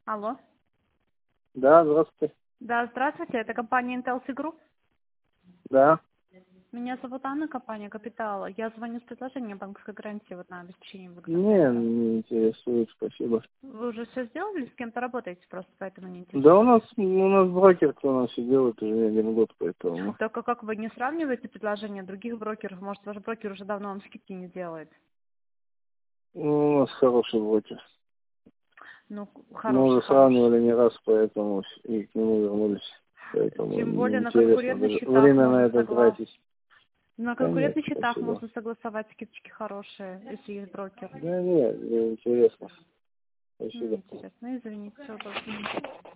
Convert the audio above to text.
Алло. Да, здравствуйте. Да, здравствуйте, это компания Intelsi Group. Да. Меня зовут Анна, компания Капитал. Я звоню с предложением банковской гарантии вот на обеспечение выгодных Не, процентов. не интересует, спасибо. Вы уже все сделали, с кем-то работаете, просто поэтому не Да, интересует? у нас брокер, кто у нас и делает уже 1 год, поэтому. Только как вы не сравниваете предложения других брокеров? Может, ваш брокер уже давно вам скидки не делает? Ну, у нас хороший брокер. Ну, Мы хороший, уже хороший. сравнивали не раз, поэтому и к нему вернулись. Поэтому Тем более на неинтересно конкурентных даже счетах время на можно это тратить. На Да нет, конкурентных счетах спасибо. можно согласовать скидочки хорошие, если есть брокер. Да нет, неинтересно. Спасибо. Интересно, извините, все,